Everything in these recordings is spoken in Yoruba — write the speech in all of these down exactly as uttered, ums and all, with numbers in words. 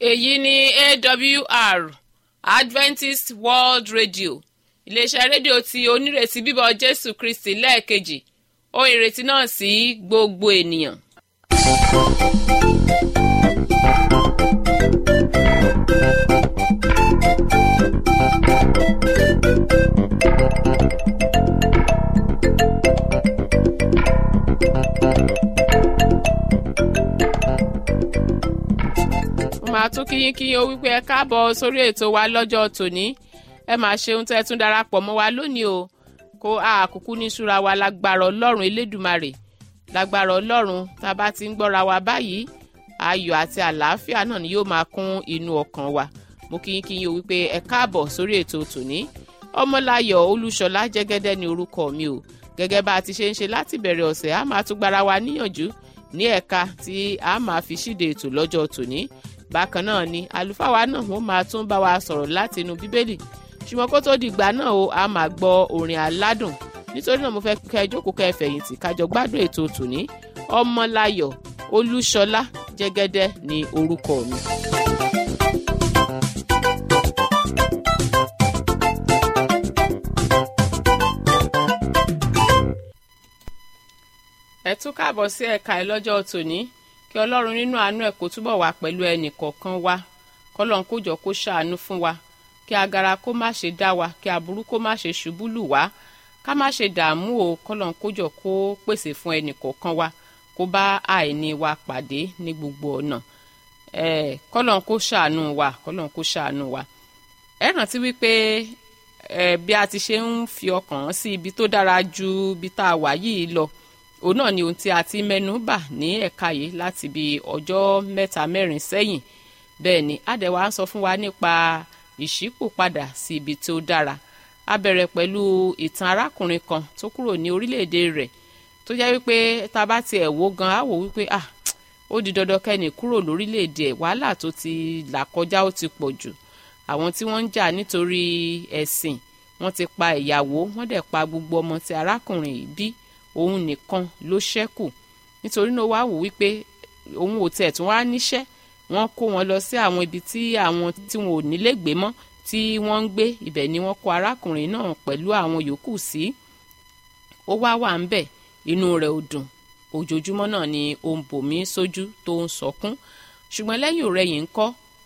èyí ni A W R Adventist World Radio iléeṣẹ́ rédíò tí onírètí bíbọ̀ Jésù Kristi lẹ́ẹ̀kejì ohun ìrètí náà sí gbogbo ènìyàn. máa tún kíyín kíyín ó wípé ẹ káàbọ̀ sórí ètò wa lọ́jọ́ tòní ẹ máa ṣeun tẹ́ ẹ tún darapọ̀ mọ́ wa lónìí o kó àkùkù ní ìṣúra wa lágbára ọlọ́run elédùmarè lágbára ọlọ́run tá a bá ti ń gbọ́ra wa báyìí ayọ̀ àti àlàáfíà náà ni yóò máa kún inú ọkàn wa mo kíyín kíyín ó wípé ẹ káàbọ̀ sórí ètò tòní ọmọláyọ̀ olúṣọlá jẹ́gẹ́dẹ́ ni orúkọ mi o gẹ́gẹ́ bá a ti ṣe ń ṣe láti bẹ̀rẹ̀ ọ̀sẹ̀ a máa tún gbára wa níyànjú ní ẹ̀ka tí a máa fi ṣíde ètò lọ́jọ́ tòní bákan náà ni àlùfáà wa náà wọ́n máa tún bá wa sọ̀rọ̀ láti inú bíbélì ṣùgbọ́n kó tó di ìgbà náà o a máa gbọ́ orin aládùn nítorí náà mo fẹ́ kẹ́ ẹ jókòó kẹ́ ẹ fẹ̀yìntì kájọ gbádùn ètò tòní ọmọláyọ̀ olúṣọlá jẹ́gẹ́dẹ́ ni orúkọ mi. ẹ tún káàbọ̀ sí ẹ̀ka ẹ̀ lọ́jọ́ tòní kí ọlọ́run nínú àánú ẹ̀ kó túbọ̀ wà pẹ̀lú ẹnì kọ̀ọ̀kan wa kọ́lọ́n kó jọ kó ṣàánú fún wa kí agara kó má ṣe dá wa kí aburú kó má ṣe ṣubú lù wá ká má ṣe dààmú o kọ́lọ́n kó jọ kó pèsè fún ẹnì kọ̀ọ̀kan wa kó bá àìní wa pàdé ní gbogbo ọ̀nà ẹ̀ kọ́lọ́n kó ṣàánú wa kọ́lọ́n kó ṣàánú wa ẹ rántí wípé ẹ bí a ti ṣe ń fi ọkàn sí ibi tó dára ju ibi tá a wà yìí lọ òun náà ni ohun tí a ti mẹ́nu bà ní ẹ̀ka yìí láti bí ọjọ́ mẹ́ta mẹ́rin sẹ́yìn bẹ́ẹ̀ ni adẹ̀wà ń sọ fún wa nípa ìṣípòpadà sí ibi tó dára a bẹ̀rẹ̀ pẹ̀lú ìtàn arákùnrin kan tó kúrò ní orílẹ̀-èdè rẹ̀ tó jẹ́ wípé tá a bá tiẹ̀ wò gan á wò wípé ah ó di dandan kẹ́ni kúrò lórílẹ̀-èdè ẹ̀ wàhálà tó ti là kọjá ó ti pọ̀ jù àwọn tí wọ́n ń jà nítorí ẹ̀sìn wọ́n ti pa ìyàwó wọ́n dẹ̀ pa gbogbo ọmọ tí arákùnrin yìí bí òun nìkan ló ṣẹ́kù nítorí náà wá wò wípé òun ò tiẹ̀ tún wá níṣẹ́ wọ́n kó wọn lọ sí àwọn ibi tí àwọn tí wọn ò nílé gbé mọ́ tí wọ́n ń gbé ibẹ̀ ni wọ́n kó arákùnrin náà pẹ̀lú àwọn yòókù sí ó wá wà ń bẹ̀ inú rẹ̀ ò dùn ojoojúmọ́ náà ni ó ń bòmí sójú tó ń sọkún ṣùgbọ́n lẹ́yìn ọ̀rẹ́yìn ńkọ́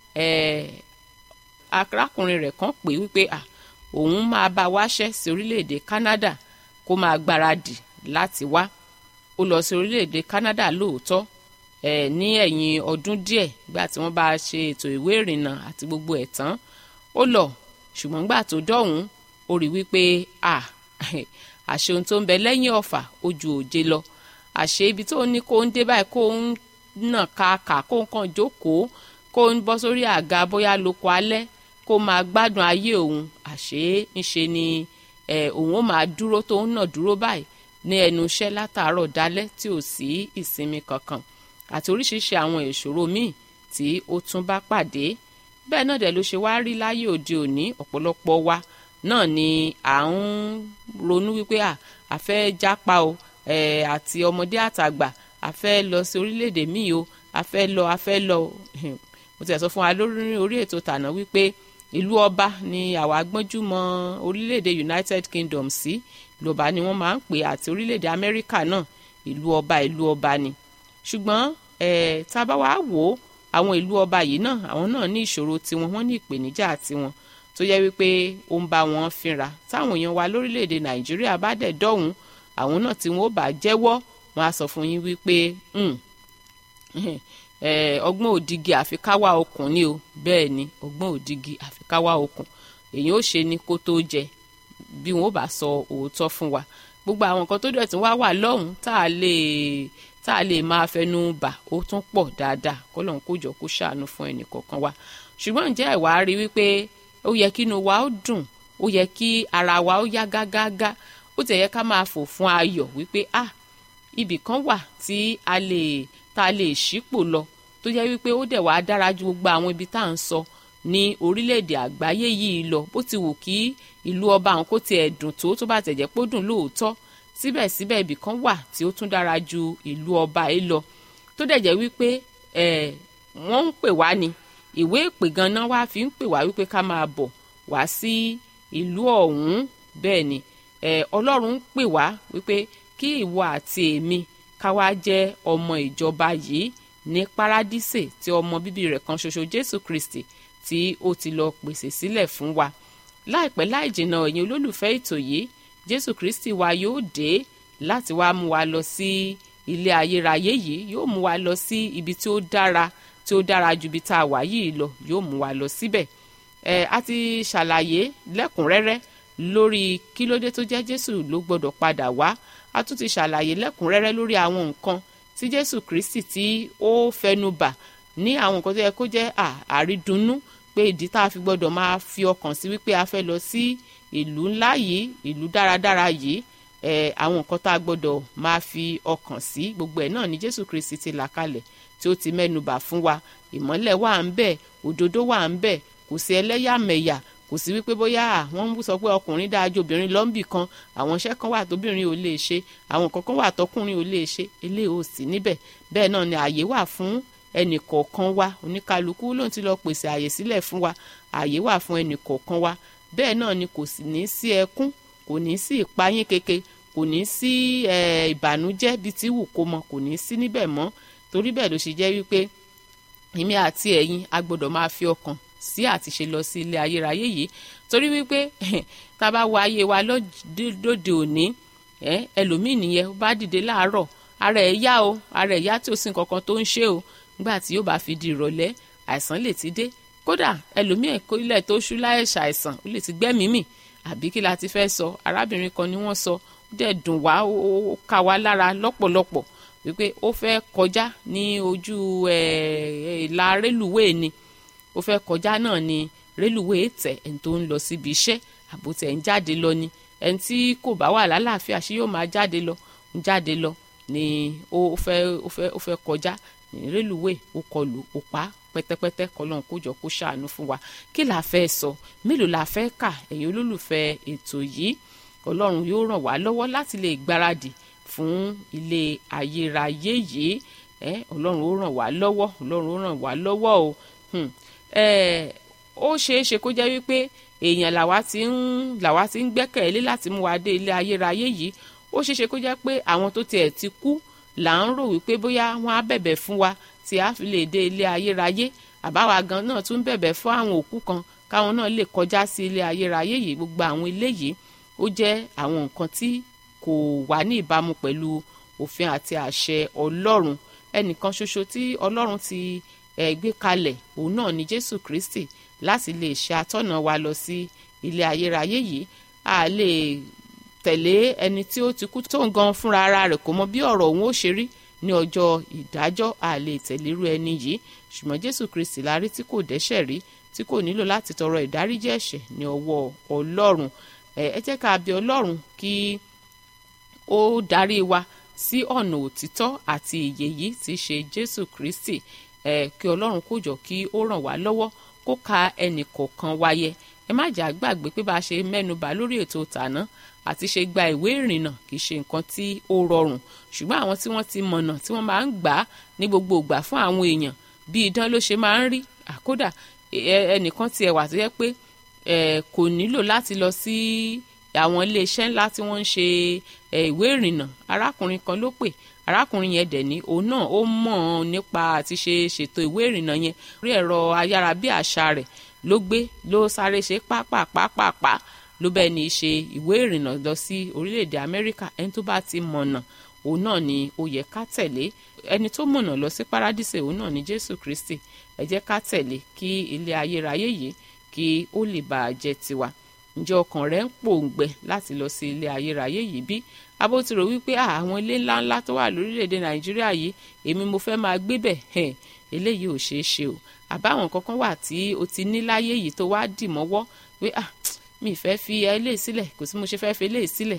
arákùnrin rẹ̀ kan pè wípé òun máa bá wáṣẹ́ sí orílẹ̀-èdè Canada kó máa gbáradì láti wá ó lọ sí orílẹ̀-èdè Canada lóòótọ́ ẹ̀ ní ẹ̀yìn ọdún díẹ̀ gbà tí wọ́n bá ṣe ètò ìwé ìrìnnà àti gbogbo ẹ̀ tán ó lọ ṣùgbọ́n gbà tó dọ̀hún ó rí wípé à àṣẹ ohun tó ń bẹ lẹ́yìn ọ̀fà ó ju òjé lọ àṣẹ ibi tó ní kó ń dé báyìí kó ń nà kàkà kó ń kàn jókòó kó ń bọ́ sórí àga bóyá lóko alẹ́ kó máa gbádùn ayé òun àṣẹ ńṣe ni ẹ̀ òun ó máa dúró tó ń nà dúró báyìí ní ẹnu iṣẹ́ látàárọ̀ dálẹ́ tí ò sí ìsinmi kankan àti oríṣiríṣi àwọn ìṣòro míì tí ó tún bá pàdé bẹ́ẹ̀ náà dẹ̀ ló ṣe wá rí láyé òde òní ọ̀pọ̀lọpọ̀ wa náà ni à ń ronú wípé à a fẹ́ jápa o ẹ̀ àti ọmọdé àtàgbà a fẹ́ lọ sí orílẹ̀-èdè míì o a fẹ́ lọ a fẹ́ lọ mo ti sọ fún wa lórí orí ètò tàná wípé ìlú ọba ni àwa gbọ́njú mọ́ orílẹ̀-èdè United Kingdom sí ìlú ọba ni wọ́n máa ń pè àti orílẹ̀-èdè Amẹ́ríkà náà ìlú ọba ìlú ọba ni ṣùgbọ́n ẹ̀ tá a bá wá wò ó àwọn ìlú ọba yìí náà àwọn náà ní ìṣòro tiwọn wọ́n ní ìpèníjà tiwọn tó yẹ wípé ó ń bá wọn fínra táwọn èèyàn wa lórílẹ̀-èdè Nàìjíríà bá dẹ̀ dọ̀hún àwọn náà tí wọ́n ó bá jẹ́wọ́ wọn á sọ fún yín wípé ọgbọ́n òdigi àfikáwá okùn ni o bẹ́ẹ̀ ni ọgbọ́n òdigi àfikáwá okùn èyàn ó ṣe ni kó tó jẹ bí wọn ó bá sọ òótọ́ fún wa gbogbo àwọn nǹkan tó dẹ̀ tún wá wà lọ́hùn tá a lè tá a lè máa fẹnu bà ó tún pọ̀ dáadáa kọ́lọ́n kó jọ kó ṣàánú fún ẹnì kọ̀ọ̀kan wa ṣùgbọ́n ǹjẹ́ ẹ̀ wá rí wípé ó yẹ kí inú wa ó dùn ó yẹ kí ara wa ó yá gágágá ó tẹ̀ yẹ ká máa fò fún ayọ̀ wípé ah ibì kan wà tí a lè tá a lè ṣípò lọ tó jẹ́ wípé ó dẹ̀ wá dára ju gbogbo àwọn ibi tá à ń sọ ní orílẹ̀-èdè àgbáyé yìí lọ bó ti wù kí ìlú ọba àwọn kó tiẹ̀ dùn tó tó bá tẹ̀ jẹ́ pé ó dùn lóòótọ́ síbẹ̀síbẹ̀ ibì kan wà tí ó tún dára ju ìlú ọba yìí lọ tó dẹ̀ jẹ́ wípé ẹ̀ wọ́n ń pè wá ni ìwé ìpè ganan wá fi ń pè wá wípé ká máa bọ̀ wá sí ìlú ọ̀hún. bẹ́ẹ̀ ni eh, ọlọ́run ń pè wá wípé kí ìwọ àti èmi ká wá jẹ́ ọmọ ìjọba yìí ní paradísè tí ọmọ bíbí rẹ̀ kan ṣoṣo Jésù Kristi tí ó ti lọ pèsè sílẹ̀ fún wa. láìpẹ́ láì jìnnà ẹ̀yin olólùfẹ́ ètò yìí, Jésù Kristi wa yóò dé láti wá mú wa lọ sí ilé ayérayé yìí, yóò mú wa lọ sí ibi tí ó dára tí ó dára ju ibi tá a wà yìí lọ, yóò mú wa lọ síbẹ̀. ẹ a ti ṣàlàyé lẹ́kùnrẹ́rẹ́ lórí kí ló dé tó jẹ́ Jésù ló gbọ́dọ̀ padà wá. a tún ti ṣàlàyé lẹ́kùnrẹ́rẹ́ lórí àwọn nǹkan tí Jésù Kristi tí ó fẹnu bà ní àwọn nǹkan tó yẹ kó jẹ́ àrídùnnú, pé ìdí tá a fi gbọ́dọ̀ máa fi ọkàn sí wípé a fẹ́ lọ sí ìlú ńlá yìí, ìlú dáradára yìí, ẹ àwọn nǹkan tá a gbọ́dọ̀ máa fi ọkàn sí, gbogbo ẹ̀ náà ni Jésù Kristi ti là kalẹ̀ tí ó ti mẹ́nu bà fún wa. ìmọ́lẹ̀ wà ń bẹ̀, òdodo wà ń bẹ̀, kò sí ẹlẹ́yàmẹ̀yà, kò sí wípé bóyá wọ́n ń sọ pé ọkùnrin dáa ju obìnrin lọ́nbì kan, àwọn iṣẹ́ kan wà tóbìnrin ò lè ṣe, àwọn nǹkan kan wà tọkùnrin ò lè ṣe, eléyìí ò sí níbẹ̀. bẹ́ẹ̀ náà ni àyè wà fún ẹnì kọ̀ọ̀kan wa, oníkálukú ló ń ti lọ pèsè àyè sílẹ̀ fún wa, àyè wà fún ẹnì kọ̀ọ̀kan wa. bẹ́ẹ̀ náà ni kò sì ní sí ẹkún, kò ní sí ìpayín keke, kò ní sí ìbànújẹ́ bíi tí wù kó mọ, kò ní sí níbẹ̀ mọ́. torí bẹ́ẹ̀ ló ṣe jẹ́ wípé èmi àti ẹ̀yin a gbọ́dọ̀ máa fi ọkàn sí àti ṣe lọ sí ilé ayérayé yìí. torí wípé tá a bá wo ayé wa lóde òní, ẹlòmíì nìyẹn ó bá dìde láàárọ̀ ara ẹ̀ yá o, ara ẹ̀ yá tí ò sí nǹkan kan tó ń ṣe o, nígbà tí yóò bá fi di ìrọ̀lẹ́ àìsàn lè ti dé. kódà ẹlòmíì kó ilẹ̀ tó ṣú láì ṣàìsàn ó lè ti gbẹ́mìí mì. àbí kí la ti fẹ́ sọ, arábìnrin kan ni wọ́n sọ, ó dẹ̀ dùn wá, ó ká wa lára lọ́pọ̀lọpọ̀ wípé ó fẹ́ kọjá ní ojú ìlà rélùwéè ni, ó fẹ́ kọjá náà ni rélùwéè tẹ̀ ẹni tó ń lọ síbi iṣẹ́ àbótẹ̀ ń jáde lọ ni, ẹni tí kò bá wà lálàáfíà ṣé yóò máa jáde lọ ń jáde lọ ni ó fẹ́ ó fẹ́ ó fẹ́ kọjá ní rélùwéè, ó kọlù, ó pa pẹ́tẹ́pẹ́tẹ́. kọlọ́n kó jọ kó ṣàánú fún wa. kí la fẹ́ sọ, mélòó la fẹ́ kà, ẹ̀yin olólùfẹ́ ètò yìí. ọlọ́run yóò ràn wá lọ́wọ́ láti lè gbáradì fún ilé ayérayé yìí. ẹ ọlọ́run ó ràn wá lọ́wọ́, ọlọ́run ó ràn wá lọ́wọ́ o. ẹ ó ṣeé ṣe kó jẹ́ wípé èèyàn làwa ti ń làwa ti ń gbẹ́kẹ̀lé láti mú wa dé ilé ayérayé yìí. ó ṣeé ṣe kó jẹ́ pé àwọn tó tiẹ̀ ti kú là ń rò wípé bóyá wọ́n á bẹ̀bẹ̀ fún wa tí a fi lè dé ilé ayérayé, àbáwa gan náà tún bẹ̀bẹ̀ fún àwọn òkú kan káwọn náà lè kọjá sí ilé ayérayé yìí. gbogbo àwọn ilé yìí ó jẹ́ àwọn nǹkan tí kò wà ní ìbámu pẹ̀lú òfin àti àṣẹ Ọlọ́run. ẹnìkan ṣoṣo tí Ọlọ́run ti ẹ̀ gbé kalẹ̀ òun náà ni Jésù Kristi láti lè ṣe atọ́nà wa lọ sí ilé ayérayé yìí. a lè tẹ̀lé ẹni tí ó ti kú tó ń gan fúnra ara rẹ̀ kò mọ bí ọ̀rọ̀ òun ó ṣe rí ní ọjọ́ ìdájọ́, a lè tẹ̀lé irú ẹni yìí. ṣùgbọ́n Jésù Kristi la rí tí kò dẹ́ṣẹ̀ rí, tí kò nílò láti tọrọ ìdáríjì ẹ̀ṣẹ̀ ní ọwọ́ Ọlọ́run. ẹ jẹ́ ká bi Ọlọ́run kí ó darí wa sí ọ̀nà òtítọ́ àti ìyè yìí tí í ṣe Jésù Kristi. ẹ kí Ọlọ́run kó jọ kí ó ràn wá lọ́wọ́, kó ka ẹnì kọ̀ọ̀kan wa yẹ. ẹ má jà gbàgbé pé bá a ṣe mẹ́nubà lórí ètò tàná àti ṣe gba ìwé ìrìnnà kì í ṣe nǹkan tí ó rọrùn, ṣùgbọ́n àwọn tí wọ́n ti mọ̀nà tí wọ́n máa ń gbà á ní gbogbo ìgbà fún àwọn èèyàn bí idán ló ṣe máa ń rí. àkódà ẹnìkan tiẹ̀ wà tó yẹ pé kò nílò láti lọ sí àwọn iléeṣẹ́ ńlá tí wọ́n ń ṣe ìwé ìrìnnà. arákùnrin kan ló pè, arákùnrin yẹn dẹ̀ ní òun náà ó mọ̀ nípa àti ṣe ṣètò ìwé ìrìnnà yẹn rí ẹ̀rọ ayárabíàṣá rẹ̀ ló gbé ló sáré ṣe pápápápápá ló bẹ́ẹ̀ ní í ṣe ìwé ìrìnnà lọ sí orílẹ̀-èdè Amẹ́ríkà. ẹni tó bá ti mọ̀nà òun náà ni ó yẹ ká tẹ̀lé. ẹni tó mọ̀nà lọ sí paradíṣe òun náà ni Jésù Kristi. ẹ jẹ́ ká tẹ̀lé kí ilé ayérayé yìí kí ó lè bá a jẹ́ tiwa. ǹjẹ́ ọkàn rẹ ń pòǹgbẹ láti lọ sí ilé ayérayé yìí bí? abó ti rò wípé àwọn ilé ńláńlá tó wà lórílẹ̀‐èdè Nàìjíríà yìí èmi mo fẹ́ máa gbé bẹ̀ eléyìí ò ṣeé ṣe o. àbáwọn kankan wà tí o ti ní láyé yìí tó wá dì mọ́wọ́ pé ah mi fẹ́ fi eléyìí sílẹ̀, kò sí mo ṣe fẹ́ fi eléyìí sílẹ̀.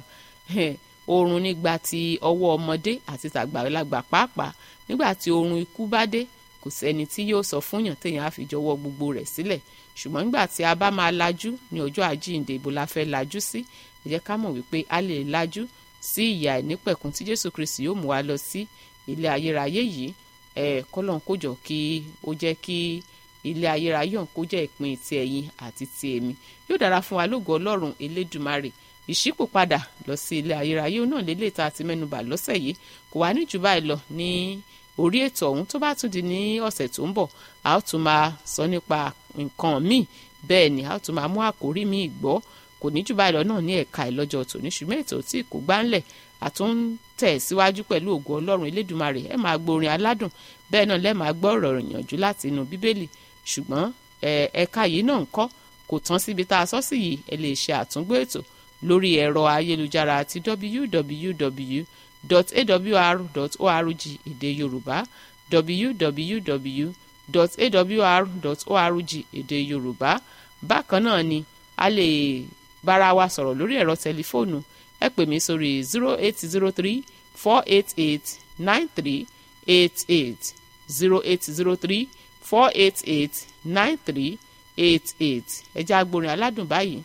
oorun nígbà tí ọwọ́ ọmọdé àti tàgbàlagbà pàápàá nígbà tí oorun ikú bá dé kò sẹ́ni tí yóò sọ fúnyàn téèyàn á fi jọ̀wọ́ gbogbo rẹ̀ sílẹ̀. ṣùgbọ́n nígbà tí a bá máa lajú ní ọjọ́ àjíǹde ibo la fẹ́ lajú sí? ẹ jẹ́ ká mọ̀ wípé a lè lajú sí ìyà ìnípẹ̀kun tí Jésù Kristi yóò mú wa lọ sí ilé ayérayé yìí. ẹ kọ́lọ́n kó jọ kí ó jẹ́ kí ilé ayérayé ọ̀hún kó jẹ́ ìpín ti ẹ̀yin àti ti èmi. Yóò dára fún wa lógo Ọlọ́run Elédùmarè. Ìṣípòpadà lọ sí ilé ayérayé náà lélẹ̀ tá a ti mẹ́nubà lọ́sẹ̀ yìí kò wá ní jù báyìí lọ ní orí ètò ọ̀hún. Tó bá tún di ní ọ̀sẹ̀ tó ń bọ̀ a ó tún máa sọ nípa nǹkan míì, bẹ́ẹ̀ ni a ó tún máa mú àkórí míì gbọ́. Kò ní jù báyìí lọ náà ní ẹ̀ka ìlọ́jọ́ tòní, ṣùgbọ́n ètò tí kò gbáńlẹ̀ àtún tẹ̀ síwájú pẹ̀lú ògo Ọlọ́run Elédùmarè. Ẹ máa gbórin aládùn, bẹ́ẹ̀ náà lẹ́ máa gbọ́ ọ̀rọ̀ ìyànjú láti inú Bíbélì. Ṣùgbọ́n ẹ̀ka yìí náà ń kọ́ kò tán síbi tá a sọ sí yìí. Ẹ lè ṣe àtúngbò ètò lórí ẹ̀rọ ayélujára àti w w w dot a w r dot org èdè Yorùbá w w w dot a w r dot org èdè Yorùbá. Bákan náà ni a lè bára wa sọ̀rọ̀ lórí ẹ̀rọ tẹlifóònù. Ẹ pè mí sórí zero eight zero three four eight eight nine three eight eight zero eight zero three four eight eight nine three eight eight. Ẹ jẹ́ agbórin aládùn báyìí.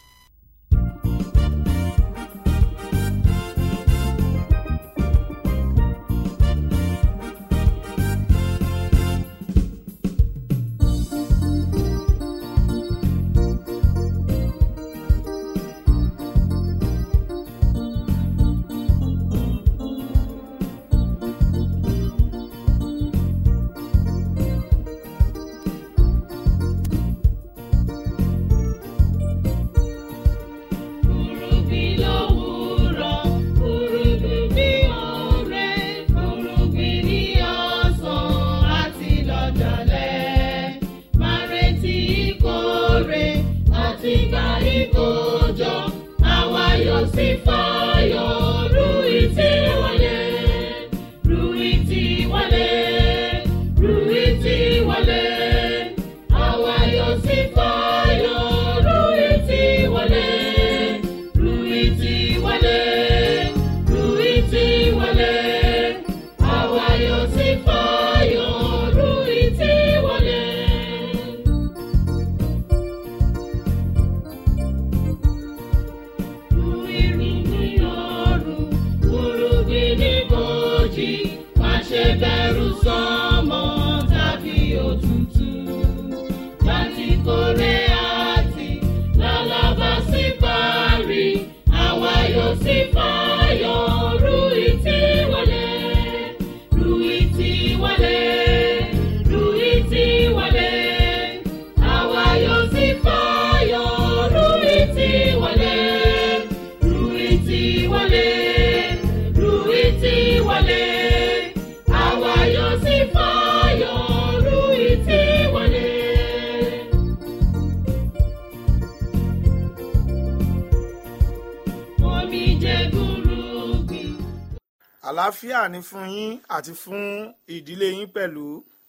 Àlàáfíà ni fún yín àti fún ìdílé yín pẹ̀lú.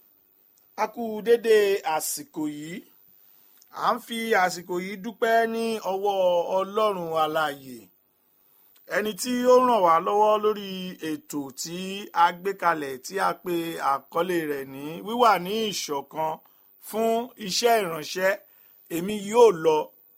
A kú dédé àsìkò yìí. À ń fi àsìkò yìí dúpẹ́ ní ọwọ́ Ọlọ́run alààyè, ẹni tí ó ràn wá lọ́wọ́ lórí ètò tí a gbé kalẹ̀ tí a pè àkọlé rẹ̀ ní wíwà ní ìṣọ̀kan fún iṣẹ́ ìránṣẹ́ èmi yóò lọ.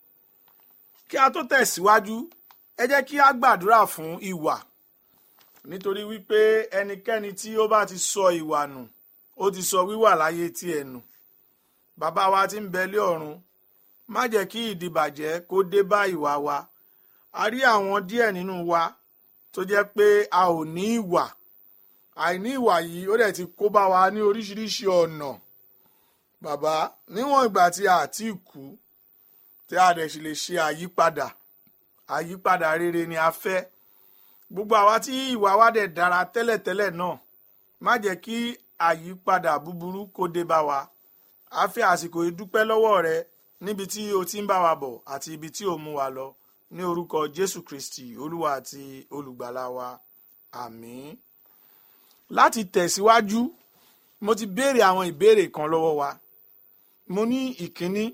Kí a tó tẹ̀síwájú, ẹ jẹ́ kí a gbàdúrà fún ìwà, nítorí wípé ẹnikẹ́ni tí ó bá ti sọ ìwà nù ó ti sọ wíwà láyé tí ẹ̀ nù. Bàbá wa tí ń bẹ lé ọ̀run, má jẹ́ kí ìdìbàjẹ́ kó dé bá ìwà wa. A rí àwọn díẹ̀ nínú wa tó jẹ́ pé a ò ní ìwà. Àìní ìwà yìí ó dẹ̀ ti kó bá wa ní oríṣiríṣi ọ̀nà. Bàbá, níwọ̀n ìgbà tí a ti kú, tí a dẹ̀ sì lè ṣe àyípadà, àyípadà rere ni a fẹ́. Gbogbo àwa tí ìwà wa dẹ̀ dára tẹ́lẹ̀tẹ́lẹ̀ náà, má jẹ́ kí àyípadà búburú kó dé bá wa. A fẹ́ àsìkò ìdúpẹ́ lọ́wọ́ rẹ níbi tí o ti ń bá wa bọ̀ àti ibi tí o mú wa lọ, ní orúkọ Jésù Kristi Olúwa àti olùgbàlà wa, àmín. Láti tẹ̀síwájú, mo ti béèrè àwọn ìbéèrè kan lọ́wọ́ wa. Mo ní ìkíní,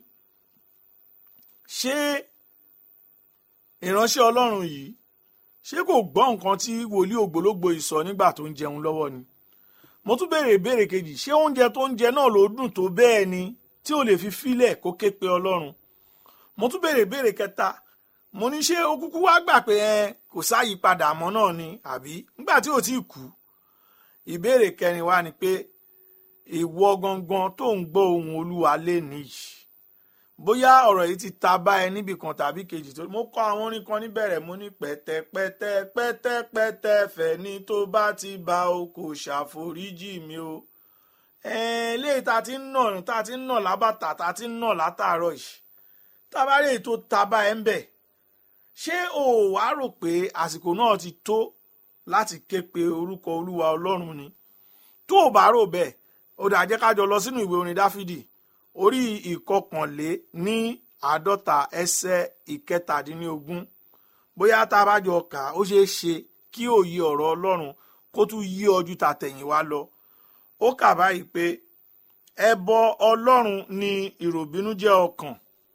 ṣé ìránṣẹ́ Ọlọ́run yìí ṣé kò gbọ́ nǹkan tí wòlíì ògbólógbò yìí sọ nígbà tó ń jẹun lọ́wọ́ ni? Mo tún béèrè ìbéèrè kejì, ṣé oúnjẹ tó ń jẹ náà ló dùn tó bẹ́ẹ̀ ni tí ò lè fi fílẹ̀ kó ké pe Ọlọ́run? Mo tún béèrè ìbéèrè kẹta, mo ní ṣé ó kúkú wá gbà pé ẹ kò sáyípadà mọ́ náà ni àbí nígbà tí ò tí ì kú? Ìbéèrè kẹrin wá ni pé ìwọ gangan tó ń gbọ́ ohùn Olúwa lénìí yìí bóyá ọ̀rọ̀ yìí ti ta bá ẹ níbì kan tàbí kejì tó mo kọ àwọn orin kan níbẹ̀rẹ̀ mo ní pẹ̀tẹ̀pẹ̀tẹ̀ pẹ̀tẹ̀pẹ̀tẹ̀ fẹ̀ni tó bá ti bá o kò ṣàforíjì mi o eléyìí tá ti ń nà tá ti ń nà lábàtà tá ti ń nà látàárọ̀ yìí tábàárẹ̀ tó ta bá ẹ ń bẹ̀ ṣé o wá rò pé àsìkò náà ti tó láti ké pe orúkọ Olúwa Ọlọ́run ni tó o bá rò bẹ́ẹ̀ ó dà jẹ́ ká jọ lọ sínú ìwé orin Dáfídì orí ìkọkànlé ní àádọ́ta ẹsẹ̀ ìkẹtàdínlógún bóyá tá a bá jọ kà ó ṣeé ṣe kí òye ọ̀rọ̀ Ọlọ́run kó tún yí ọjú tàtẹ̀yìnwá lọ ó kà báyìí pé ẹbọ Ọlọ́run ni ìròbìnújẹ́ ọkàn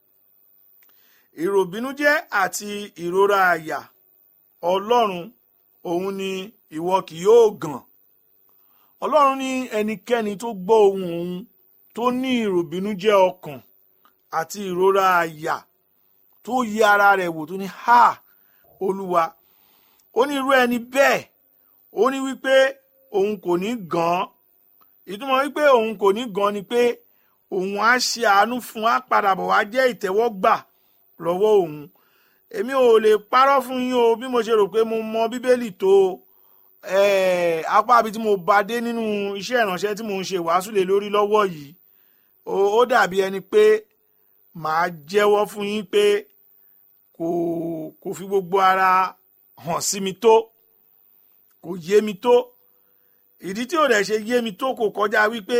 ìròbìnújẹ́ àti ìrora àyà Ọlọ́run òun ni ìwọ kì yóò gàn Ọlọ́run ní ẹnikẹ́ni tó gbọ́ ohùn òun tó ní ìròbìnújẹ́ ọkàn àti ìrora àyà tó yí ara rẹ̀ wò tó ní ha Olúwa ó ní irú ẹni bẹ́ẹ̀ ó ní wípé òun kò ní gàn ìtumọ̀ wípé òun kò ní gàn ni pé òun á ṣe àánú fún á padà bọ̀ wá jẹ́ ìtẹ́wọ́gbà lọ́wọ́ òun èmi ò lè parọ́ fún yín o bí mo ṣe rò pé mo mọ Bíbélì tó apá àbí tí mo bá dé nínú iṣẹ́ ìránṣẹ́ tí mo ń ṣe wàásù lé lórí lọ́wọ́ yìí ó dàbí ẹni pé màá jẹ́wọ́ fún yín pé kò kò fi gbogbo ara hàn sí mi tó kò yé mi tó ìdí tí ò dẹ̀ ṣe yé mi tó kò kọjá wípé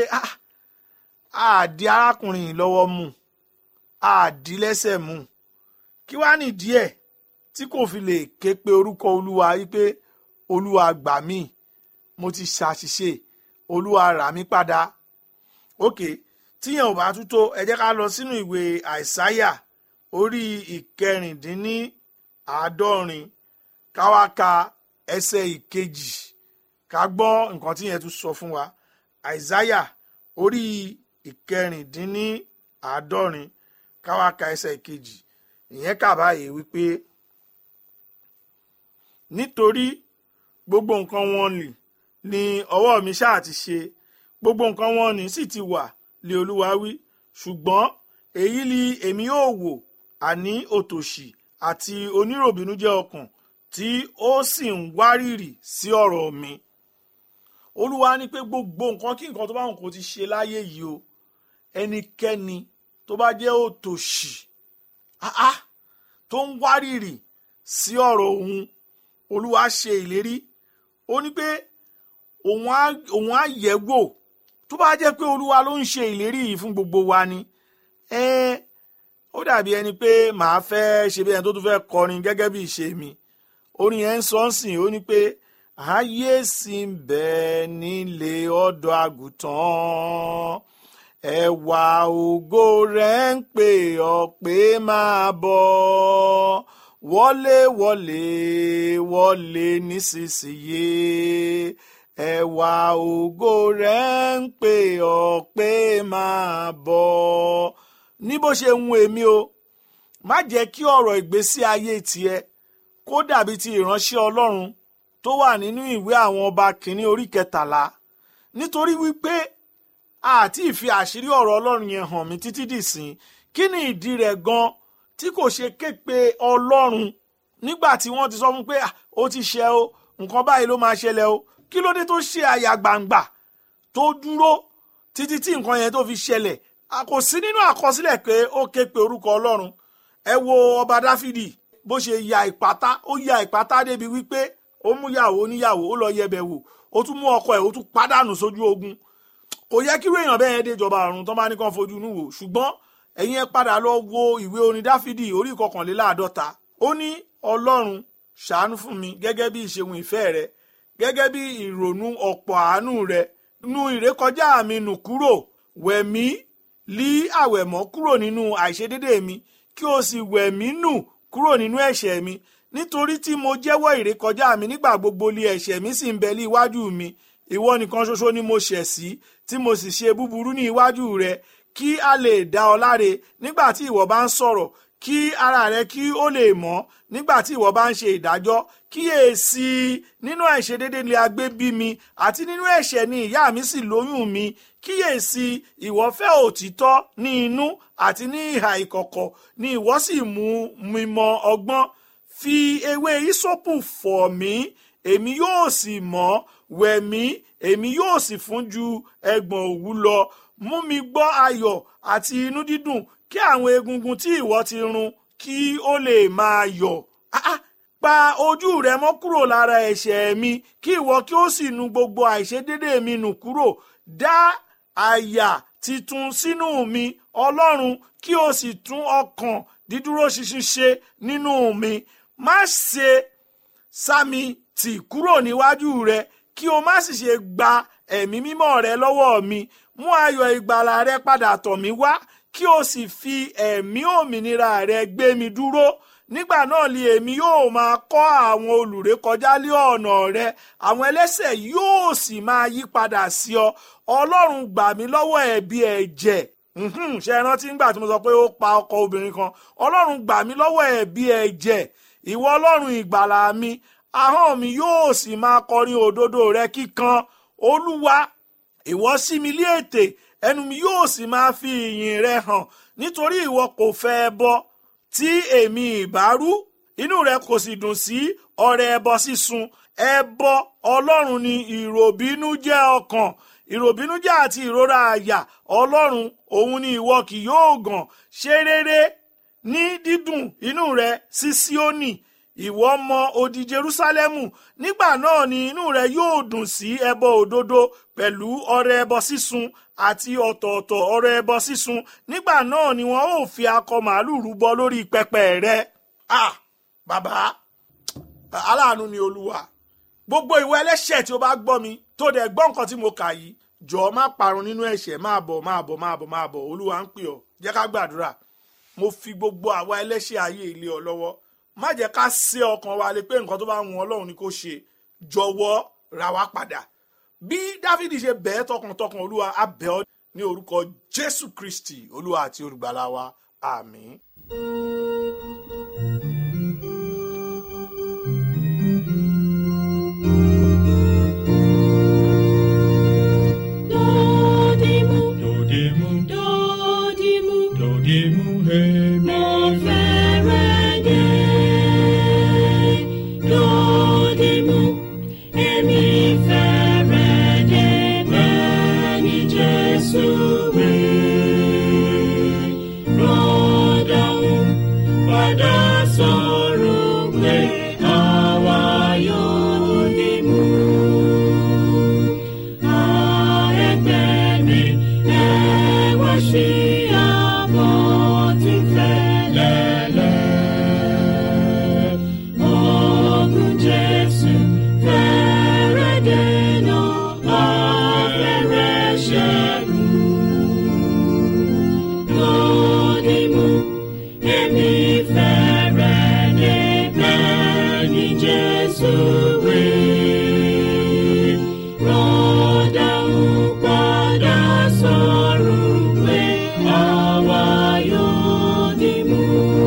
àdí arákùnrin yìí lọ́wọ́ mú àdí lẹ́sẹ̀ mú kí wá nìdí ẹ̀ tí kò fi lè ké pe orúkọ Olúwa wípé Olúwa gbà mí mo ti ṣàṣìṣe Olúwa rà mí padà òkè tíyẹn ò bá tún tó ẹ jẹ́ ká lọ sínú ìwé Àìsáyà orí ìkẹrìndínláàádọ́rin ká wá ka ẹsẹ̀ ìkejì ká gbọ́ nǹkan tíyẹn tún sọ fún wa Àìsáyà orí ìkẹrìndínláàádọ́rin ká wá ka ẹsẹ̀ ìkejì ìyẹn kà báyìí wípé nítorí gbogbo nǹkan wọn ni ni ọwọ́ mi ṣáà ti ṣe gbogbo nǹkan wọn ni sì ti wà lé Olúwa wí ṣùgbọ́n èyí ni èmi yóò wò àní òtòṣì àti oníròbìnújẹ́ ọkàn tí ó sì ń wárìrì sí ọ̀rọ̀ mi Olúwa ní pé gbogbo nǹkan kí nǹkan tó bá wọn kò ti ṣe láyé yìí o ẹnikẹ́ni tó bá jẹ́ òtòṣì áá tó ń wárìrì sí ọ̀rọ̀ òun Olúwa ṣe ìlérí ó ní pé òun á yẹ̀ wò tó bá jẹ́ pé Olúwa ló ń ṣe ìlérí yìí fún gbogbo wa ni ẹ ó dàbí ẹni pé màá fẹ́ ṣe bí ẹni tó tún fẹ́ kọrin gẹ́gẹ́ bí ìṣe mi orin yẹn ń sọ ń sìn ó ní pé ayé sì ń bẹ nílé ọ̀dọ́ àgùntàn ẹwà ògo rẹ̀ ń pè ọ́ pé máa bọ̀ wọlé wọlé wọlé nísinsìnyí ẹwà ògo rẹ̀ ń pè ọ́ pé máa bọ̀ ní bó ṣe ń èmi o má jẹ́ kí ọ̀rọ̀ ìgbésí ayé tiẹ̀ kó dàbí ti ìránṣẹ́ Ọlọ́run tó wà nínú ìwé àwọn ọba kìíní orí kẹtàlá nítorí wípé àti ìfi àṣírí ọ̀rọ̀ Ọlọ́run yẹn hàn mí títí dìsín kí ni ìdí rẹ̀ gan tí kò ṣe ké pe Ọlọ́run nígbà tí wọ́n ti sọ fún pé ó ti ṣe o nǹkan báyìí ló máa ṣẹlẹ̀ o kí ló dé tó ṣe àyà gbangba tó dúró títí tí nǹkan yẹn tó fi ṣẹlẹ̀ a kò sí nínú àkọsílẹ̀ pé ó ké pe orúkọ Ọlọ́run ẹ wo ọba Dáfídì bó ṣe ya ìpátá ó ya ìpátá débi wípé ó mú yàwó oníyàwó ó lọ yẹbẹ̀ wò ó tún mú ọkọ ẹ̀ ó tún pàdánù sójú ogun kò yẹ kí èèyàn bẹ́ẹ̀ dé ìjọba ọ̀run tó bá ní kàn fojú inú wò ṣùgbọ́n ẹ̀yin ẹ padà lọ wo ìwé orin Dáfídì orí ìkọkànléláàádọ́ta ó ní Ọlọ́run ṣàánú fún mi gẹ́gẹ́ bí ìṣeun ìfẹ́ rẹ gẹ́gẹ́ bí ìrònú ọ̀pọ̀ àánú rẹ nu ìrékọjá mi nù kúrò wẹ̀ mí lí àwẹ̀mọ́ kúrò nínú àìṣedédé mi kí o sì wẹ̀ mí nù kúrò nínú ẹ̀ṣẹ̀ mi nítorí tí mo jẹ́wọ́ ìrékọjá mi nígbà gbogbo lé ẹ̀ṣẹ̀ mi sì ń bẹ ní iwájú mi ìwọ nìkan ṣoṣo ni mo ṣẹ̀ sí tí mo sì ṣe búburú ní iwájú rẹ kí a lè dá ọ láre nígbà tí ìwọ bá ń sọ̀rọ̀ kí ara rẹ kí ó lè mọ́ nígbà tí ìwọ bá ń ṣe ìdájọ́. Kíyèsí, nínú àìṣedéédé ni a gbé bí mi, àti nínú ẹ̀ṣẹ̀ ni ìyá mi sì lóyún mi. Kíyèsí, ìwọ fẹ́ òtítọ́ ní inú, àti ní ìhà ìkọ̀kọ̀ ni ìwọ sì mú mi mọ ọgbọ́n. Fi ewé ìsopù fọ̀ mí, èmi yóò sì mọ́; wẹ̀ mí, èmi yóò sì fún ju ẹgbọ̀n òwú lọ. Mú mi gbọ́ ayọ̀ àti inú dídùn, kí àwọn egungun tí ìwọ ti run kí ó lè máa yọ̀. Ah ah, pa ojú rẹ mọ́ kúrò lára ẹ̀ṣẹ̀ mi, kí ìwọ kí ó sì nu gbogbo àìṣedéédé mi nù kúrò. Dá àyà titun sínú mi, Ọlọ́run, kí o sì tún ọkàn dídúró ṣinṣin ṣe nínú mi. Má ṣe sá mi tì kúrò níwájú rẹ, kí o má sì ṣe gba ẹ̀mí mímọ́ rẹ lọ́wọ́ mi. Mú ayọ̀ ìgbàlà rẹ padà tọ̀ mí wá, kí o sì fi ẹ̀mí òmìnira rẹ gbé mi dúró. Nígbà náà ni èmi yóò máa kọ́ àwọn olùrékọjá lé ọ̀nà rẹ, àwọn ẹlẹ́ṣẹ̀ yóò sì máa yí padà sí ọ. Ọlọ́run, gbà mí lọ́wọ́ ẹ̀bi ẹ̀jẹ̀. ṣe é rántí nígbà tí mo sọ pé ó pa ọkọ obìnrin kan? Ọlọ́run, gbà mí lọ́wọ́ ẹ̀bi ẹ̀jẹ̀. Ìwọ Ọlọ́run ìgbàlà mi, ahọ́n mi yóò sì máa kọrin òdodo rẹ kíkan. Olúwa, ìwọ ṣí mi lé ètè, ẹnu mi yóò sì máa fi ìyìn rẹ hàn. Nítorí ìwọ kò fẹ́ ẹbọ tí èmi ìbá rú, inú rẹ kò sì dùn sí ọrẹ ẹbọ sísun. Ẹbọ Ọlọ́run ni ìròbìnújẹ́ ọkàn, ìròbìnújẹ́ àti ìrora àyà. Ọlọ́run, òun ni ìwọ kì yóò gàn. Ṣe rere ní dídùn inú rẹ sí Síónì, ìwọ mọ odi Jerúsálẹ́mù. Nígbà náà ni inú rẹ yóò dùn sí ẹbọ òdodo pẹ̀lú ọrẹ ẹbọ sísun àti ọ̀tọ̀ọ̀tọ̀ ọrẹ ẹbọ sísun. Nígbà náà ni wọn ó fi akọ màálù rúbọ lórí pẹpẹ rẹ. Ah, bàbá aláàánú ni Olúwa. Gbogbo ìwọ ẹlẹ́ṣẹ̀ tí o bá gbọ́ mi tó dẹ̀ gbọ́ nǹkan tí mo kà yìí, jọ̀ọ́ má parun nínú ẹ̀ṣẹ̀. Máa bọ̀ máa bọ̀ máa bọ̀ máa bọ̀, Olúwa ń pè ọ́. Jẹ́ ká gbàdúrà. Mo fi gbogbo àwa ẹlẹ́ṣẹ̀ ayé ilé ọ lọ́wọ́. Má jẹ́ ká sé ọkàn wa lé pé nǹkan tó bá wù Ọlọ́run ni kó ṣe. Jọ̀wọ́ ra wá padà. Bí Dáfídì ṣe bẹ̀ẹ́ tọkàntọkàn, Olúwa á bẹ̀ ọ́ ní orúkọ Jésù Kristi, Olúwa àti olùgbàlà wa. Àmín. Dodimu, dodimu, dodimu, dodimu, hey, mo fẹ́rẹ̀ dé. Dodimu, èmi fẹ́rẹ̀ dé, bẹ́ẹ̀ ni Jésù wí. Rọ́dọ̀hún padà sọ̀rọ̀ pé àwa yóò dìmú. Sí àbọ̀ tí fẹ́lẹ́lẹ́, ogun Jésù fẹ́rẹ̀ dènà afẹ́rẹ́ ṣẹ́gun. Dodimu, èmi fẹ́rẹ̀ dé, bẹ́ẹ̀ ni Jésù wí. Rọ́dọ̀hún padà sọ̀rọ̀ pé àwa yóò dìmú.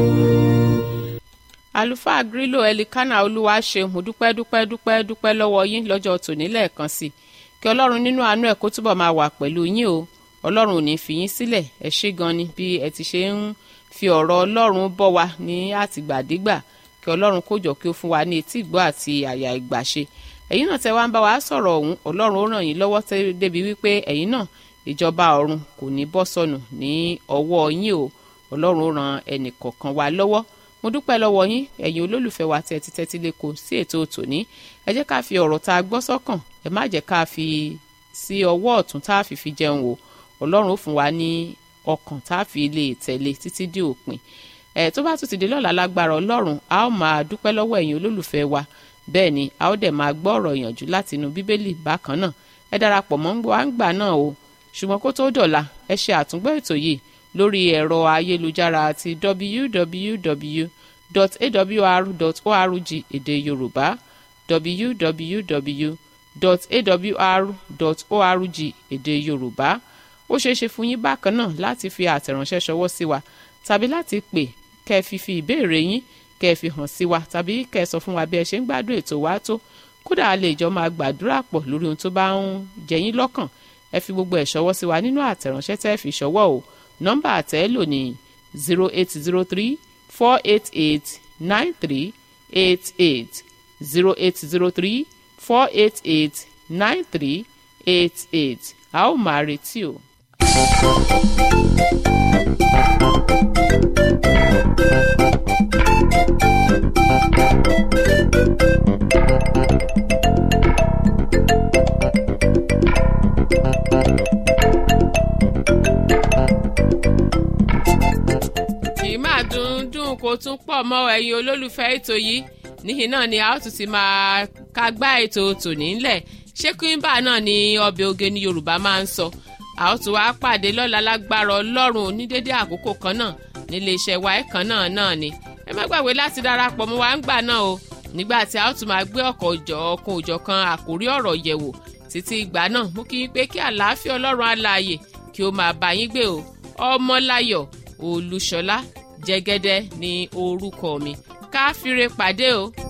Àlùfáà Grílò Ẹlikánà Olúwaṣeun, mo dúpẹ́ dúpẹ́ dúpẹ́ dúpẹ́ lọ́wọ́ yín lọ́jọ́ tòní lẹ́ẹ̀kan sí. Kí Ọlọ́run nínú àánú ẹ̀ kó túbọ̀ máa wà pẹ̀lú yín o. Ọlọ́run ò ní fi yín sílẹ̀. Ẹ ṣé gan ni bí ẹ ti ṣe ń fi ọ̀rọ̀ Ọlọ́run bọ́ wa ní àtìgbàdégbà. Kí Ọlọ́run kó jọ kí ó fún wa ní etí ìgbọ́ àti àyà ìgbàṣe. Ẹ̀yin náà tẹ́ wá ń bá wa sọ̀rọ̀ ọ̀hún, Ọlọ́run ó ràn yín lọ́wọ́ débi wípé ẹ̀yin náà ìjọba ọ̀run kò ní bọ́ sọnù ní ọwọ́ yín o. Ọlọ́run ó ran ẹnì kọ̀ọ̀kan wa lọ́wọ́. Mo dúpẹ́ lọ́wọ́ yín ẹ̀yin olólùfẹ́ wa tí ẹ ti tẹ́tí lẹ́kọ̀ọ́ sí ètò tòní. Ẹ jẹ́ ká fi ọ̀rọ̀ tá a gbọ́ sọ́kàn, ẹ má jẹ́ ká fi sí ọwọ́ ọ̀tún tá a fi fi jẹun o. Ọlọ́run ó fún wa ní ọkàn tá a fi lè tẹ̀lé títí dé òpin. Ẹ̀ tó bá tún ti dé lọ́la lágbára Ọlọ́run, a ó máa dúpẹ́ lọ́wọ́ ẹ̀yin olólùfẹ́ wa. Bẹ́ẹ̀ ni a ó dẹ̀ máa gbọ́ ọ̀rọ̀ ìyànjú láti inú Bíbélì bákan náà. Ẹ darapọ̀ mọ́ ń gbọ́ àǹgbà náà o. Ṣùgbọ́n kó tó dọ̀la, ẹ ṣe àtúngbọ́ ètò yìí lórí ẹ̀rọ ayélujára àti w w w dot a w r dot org èdè Yorùbá, w w w dot a w r dot org èdè Yorùbá. Ó ṣeé ṣe fún yín bákan náà láti fi àtẹ̀ránṣẹ́ ṣọwọ́ sí wa tàbí láti pè kẹ́ ẹ fi fi ìbéèrè yín kẹ́ ẹ fi hàn sí wa tàbí kẹ́ ẹ sọ fún wa bí ẹ ṣe ń gbádùn ètò wa tó kódà a lè jọ máa gbàdúrà pọ̀ lórí ohun tó bá ń jẹ yín lọ́kàn ẹ fi gbogbo ẹ̀ ṣọwọ́ sí wa nínú àtẹ̀ránṣẹ́ tẹ́ ẹ fi ṣọwọ́ o nọ́mbà àtẹ́ lò ní zero eight zero three four eight eight nine three eight eight zero eight zero three four eight eight nine three eight eight a ó máa retí o. kì í máa dùn dùn kó tún pọ̀ mọ́ ẹ̀yin olólùfẹ́ ètò yìí níhìn náà ni a ó tún ti máa kágbá ètò tòní ńlẹ̀ ṣé kúńbà náà ni ọbẹ̀ oge ní Yorùbá máa ń sọ a ó tún wá pàdé lọ́la lágbára Ọlọ́run ní dédé àkókò kan náà nílé iṣẹ́ wa ẹ̀kan náà náà ni ẹ má gbàgbé láti darapọ̀ mọ́ wa ń gbà náà o nígbà tí a ó tún máa gbé ọ̀kọ̀ òjọ̀ ọkùn òjọ̀ kan àkórí ọ̀rọ̀ yẹ̀wò títí ìgbà náà mú kí n pé kí àlàáfíà Ọlọ́run alààyè kí ó máa bá yín gbé o Ọmọláyọ̀ Olúṣọlá Jẹ́gẹ́dẹ́ ní orúkọ mi ká fire pàdé o.